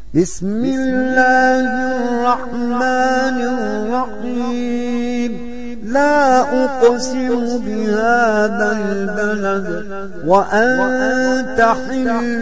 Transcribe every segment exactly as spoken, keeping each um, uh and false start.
بسم الله الرحمن الرحيم لا أقسم بهذا البلد وأنت حل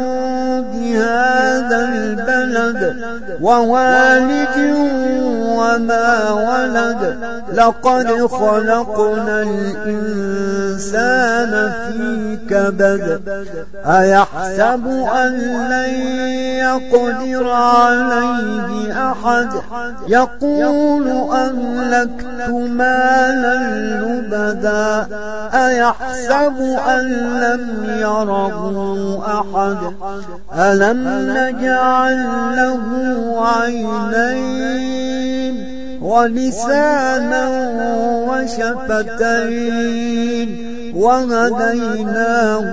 بهذا البلد ووالد وما ولد لقد خلقنا الإنسان في كبد أيحسب أن لن يقدر عليه أحد يقول أهلكت مالا لبدا أيحسب أن لم يره أحد ألم نجعل له عينين ولسانا وشفتين وهديناه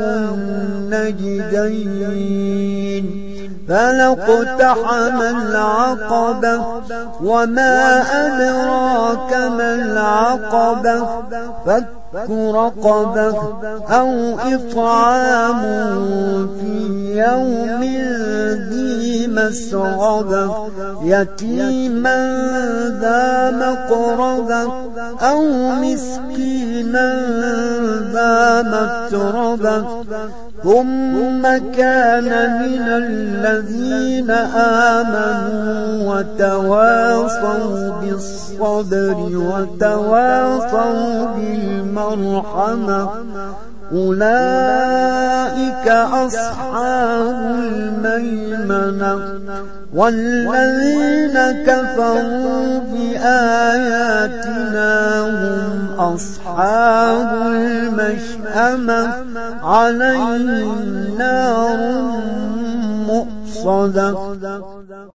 النجدين فلاقتحم العقبة وما أدراك ما العقبة فك رقبة أو إطعام في يوم ذي مسغبة يتيما ذا مقربة أو مسكينا ذا متربة ثم كان من الذين آمنوا وتواصوا بالصبر وتواصوا بالمرحمة أولئك أصحاب الميمنة والذين كفروا بآياتنا هم أصحاب المشأمة عليهم نار مؤصدة.